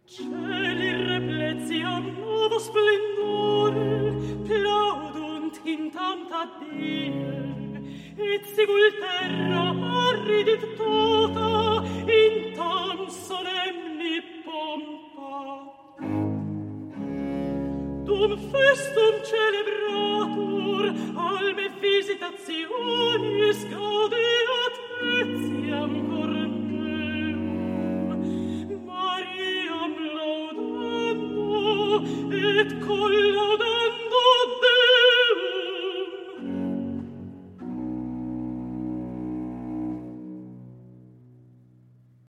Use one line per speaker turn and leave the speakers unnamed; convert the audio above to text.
Cieli repletiam novo splendore, plaudunt in tanta die, et sigul terra arridit tota in tam solemni pompa. Dum festum celebratur, alme visitationis gaudeat etiam corneum, Mariam laudando et collaudando